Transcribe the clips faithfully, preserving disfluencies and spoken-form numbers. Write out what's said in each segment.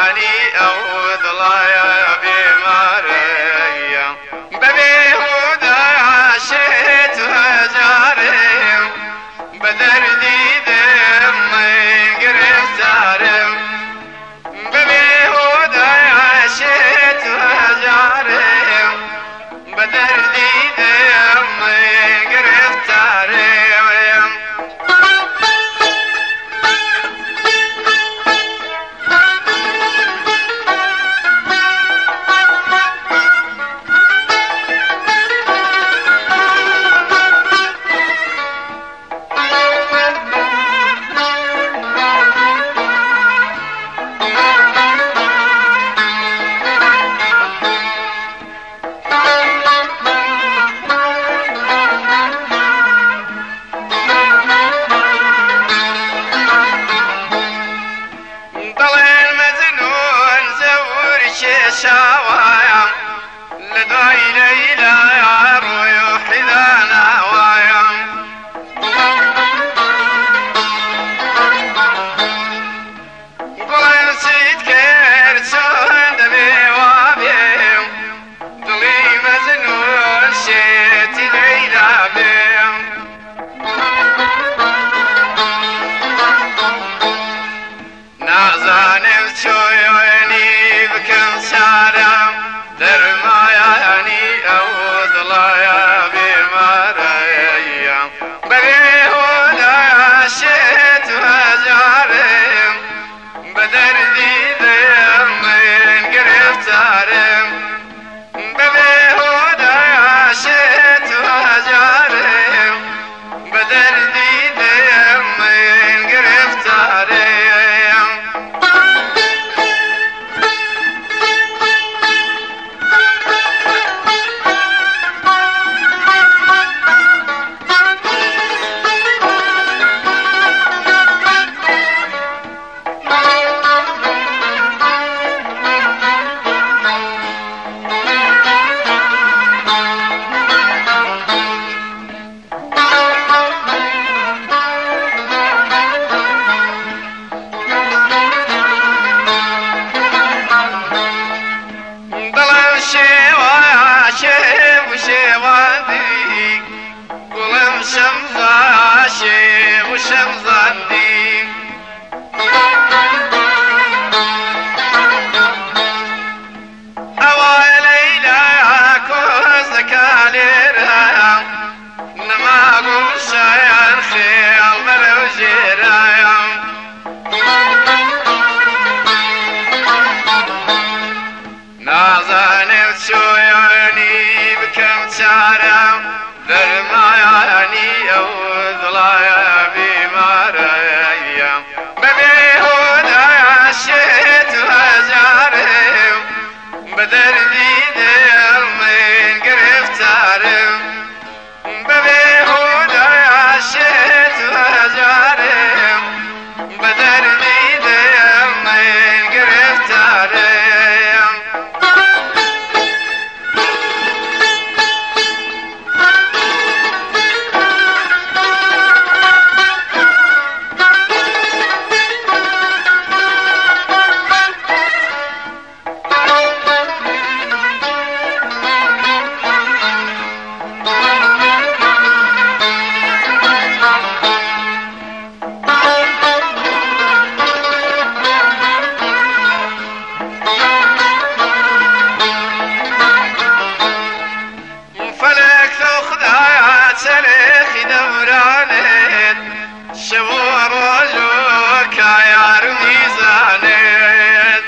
يعني أو ضلايا بماريا ببيهودا عشيت وجاري بدردي دم قرفتاري ببيهودا عشيت وجاري بدردي دم قرفتاري شوايا لدعي ليلى يا روح ذانا وايا قل نسيت كير سود بوابي ضلي مزنون شيت ليلى بيم نازاني وشويوني بكم سارة درماياني أو ضلايا بماريا ببيهودا شيت وجاري بدردي دم قرفتاري ببيهودا شيت وجاري بدردي دم قرفتاري شمزة شيخ وشمزة دي أوا ليلى كوزك عليها نما أقول شاير خيال مروجيرا نازاني وشويوني بكم شارع درماياني أو ضلايا بماريا ببيهودا شيت وجاري بدردي دم قرفتاري ببيهودا شيت وجاري بدردي دم قرفتاري سلخ دورانت شوار وجوك يا ميزانت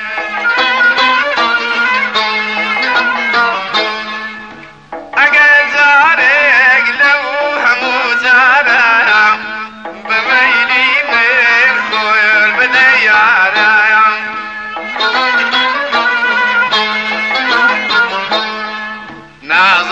أقل زارق لو همو زارع بميلي من خويل بديارة ناظر